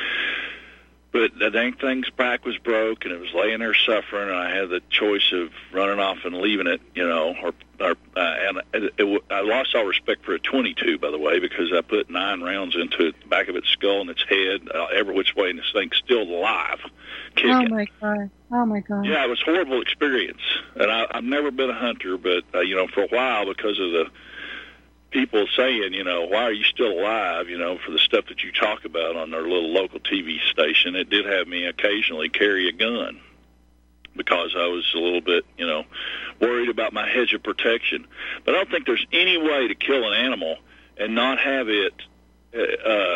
But the dang thing's back was broke, and it was laying there suffering, and I had the choice of running off and leaving it, you know, or, or uh, and it, it, I lost all respect for a twenty-two, by the way, because I put nine rounds into it, the back of its skull and its head, uh, every which way, and this thing's still alive, kicking. Oh, my God. Oh, my God. Yeah, it was a horrible experience, and I, I've never been a hunter, but, uh, you know, for a while, because of the people saying, you know, why are you still alive, you know, for the stuff that you talk about on their little local T V station, it did have me occasionally carry a gun because I was a little bit, you know, worried about my hedge of protection. But I don't think there's any way to kill an animal and not have it uh,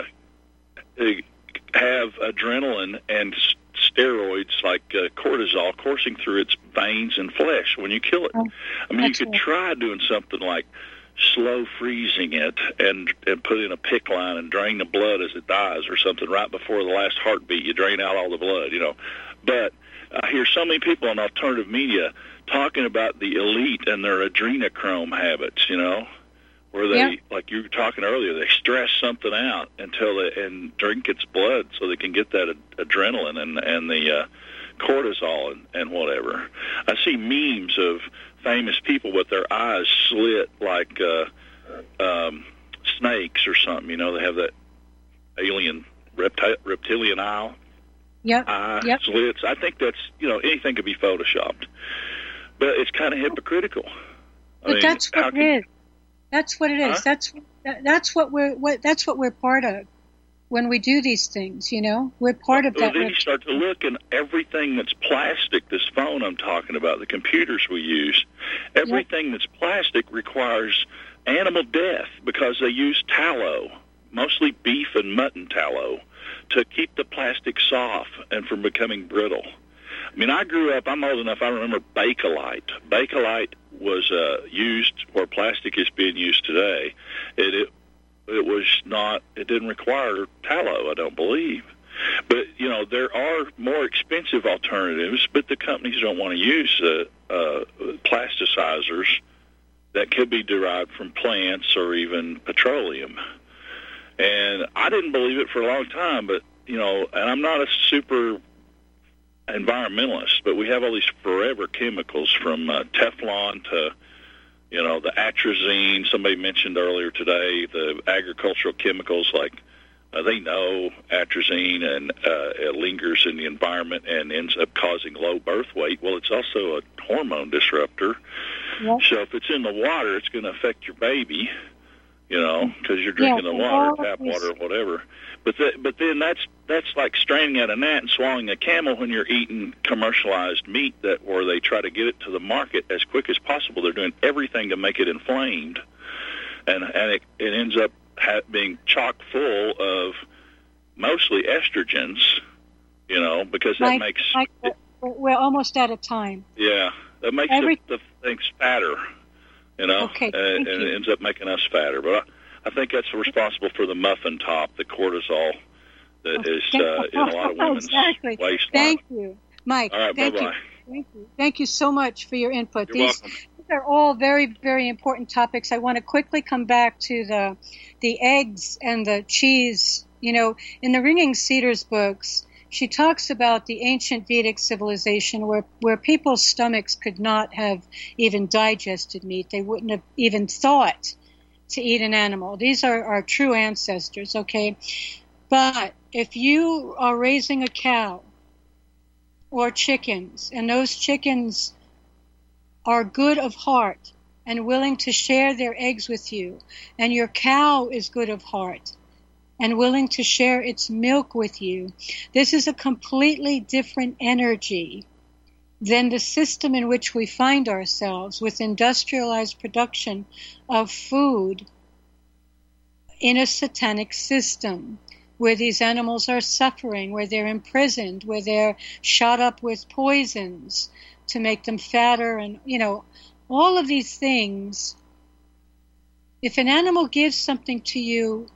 have adrenaline and steroids like uh, cortisol coursing through its veins and flesh when you kill it. Oh, I mean, you could right. try doing something like slow freezing it and and put in a PICC line and drain the blood as it dies or something right before the last heartbeat. You drain out all the blood, you know. But I hear so many people on alternative media talking about the elite and their adrenochrome habits, you know, where they, yeah. like you were talking earlier, they stress something out until they and drink its blood so they can get that ad- adrenaline and and the uh, cortisol and, and whatever. I see memes of famous people with their eyes slit like uh, um, snakes or something. You know, they have that alien repti- reptilian eye, yep. eye yep. slits. I think that's, you know, anything could be photoshopped. But it's kind of hypocritical. I but mean, that's what can, it is. That's what it is. Huh? That's that's what we're what that's what we're part of. When we do these things, you know, we're part of well, that. Then you start to look, and everything that's plastic, this phone I'm talking about, the computers we use, everything yep. that's plastic requires animal death because they use tallow, mostly beef and mutton tallow, to keep the plastic soft and from becoming brittle. I mean, I grew up, I'm old enough, I remember Bakelite. Bakelite was uh, used where plastic is being used today. It, it It was not, it didn't require tallow, I don't believe. But, you know, there are more expensive alternatives, but the companies don't want to use uh, uh, plasticizers that could be derived from plants or even petroleum. And I didn't believe it for a long time, but, you know, and I'm not a super environmentalist, but we have all these forever chemicals from uh, Teflon to, you know, the atrazine, somebody mentioned earlier today, the agricultural chemicals like uh, they know atrazine, and uh, it lingers in the environment and ends up causing low birth weight. Well, it's also a hormone disruptor. Yep. So if it's in the water, it's going to affect your baby, you know, because you're drinking yeah, the water, tap water, whatever. But the, but then that's that's like straining at a gnat and swallowing a camel when you're eating commercialized meat that where they try to get it to the market as quick as possible. They're doing everything to make it inflamed, and and it, it ends up ha- being chock full of mostly estrogens, you know, because that Mike, makes Mike, it, we're almost out of time. yeah, that makes Every, the, the things fatter, you know, okay, uh, and you. it ends up making us fatter. But I, I think that's responsible for the muffin top, the cortisol that is uh, in a lot of women's exactly. waistline. Thank you, Mike. All right, thank bye-bye. you. Thank you. Thank you so much for your input. You're These, welcome. these are all very, very important topics. I want to quickly come back to the the eggs and the cheese. You know, in the Ringing Cedars books, she talks about the ancient Vedic civilization where, where people's stomachs could not have even digested meat. They wouldn't have even thought to eat an animal. These are our true ancestors, okay? But if you are raising a cow or chickens, and those chickens are good of heart and willing to share their eggs with you, and your cow is good of heart and willing to share its milk with you, this is a completely different energy than the system in which we find ourselves with industrialized production of food in a satanic system where these animals are suffering, where they're imprisoned, where they're shot up with poisons to make them fatter, and, you know, all of these things. If an animal gives something to you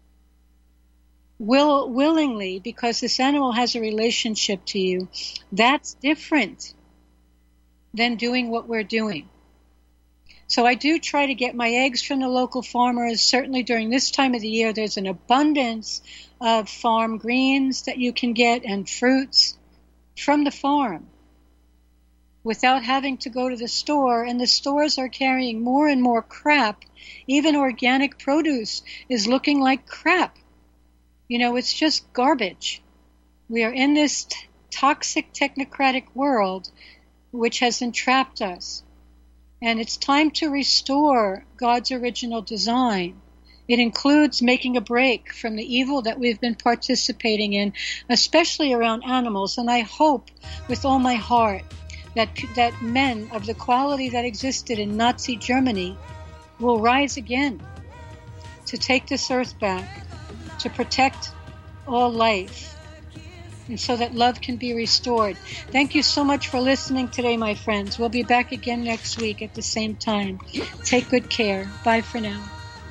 will willingly because this animal has a relationship to you, that's different than doing what we're doing. So I do try to get my eggs from the local farmers. Certainly during this time of the year, there's an abundance of farm greens that you can get and fruits from the farm without having to go to the store. And the stores are carrying more and more crap. Even organic produce is looking like crap. You know, it's just garbage. We are in this t- toxic technocratic world which has entrapped us. And it's time to restore God's original design. It includes making a break from the evil that we've been participating in, especially around animals. And I hope with all my heart that that men of the quality that existed in Nazi Germany will rise again to take this earth back, to protect all life, and so that love can be restored. Thank you so much for listening today, my friends. We'll be back again next week at the same time. Take good care. Bye for now.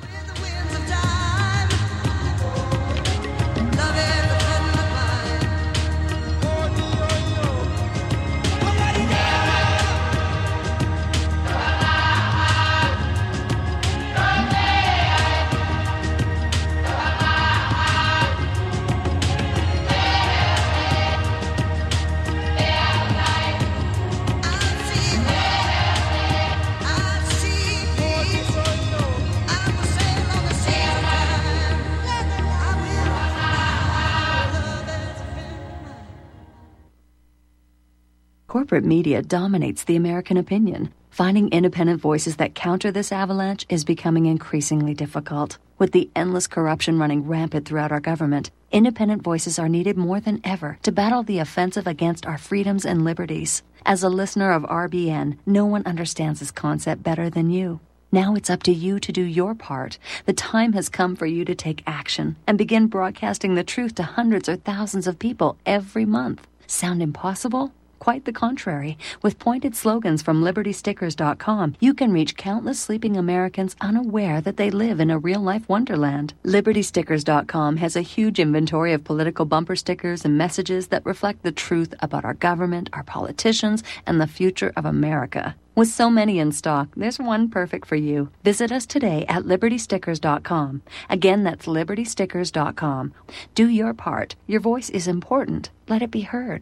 Corporate media dominates the American opinion. Finding independent voices that counter this avalanche is becoming increasingly difficult. With the endless corruption running rampant throughout our government, independent voices are needed more than ever to battle the offensive against our freedoms and liberties. As a listener of R B N, no one understands this concept better than you. Now it's up to you to do your part. The time has come for you to take action and begin broadcasting the truth to hundreds or thousands of people every month. Sound impossible? Quite the contrary. With pointed slogans from Liberty Stickers dot com, you can reach countless sleeping Americans unaware that they live in a real-life wonderland. Liberty Stickers dot com has a huge inventory of political bumper stickers and messages that reflect the truth about our government, our politicians, and the future of America. With so many in stock, there's one perfect for you. Visit us today at liberty stickers dot com. Again, that's liberty stickers dot com. Do your part. Your voice is important. Let it be heard.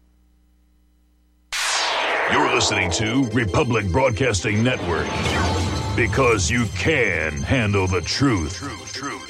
You're listening to Republic Broadcasting Network. Because you can handle the truth. Truth, truth.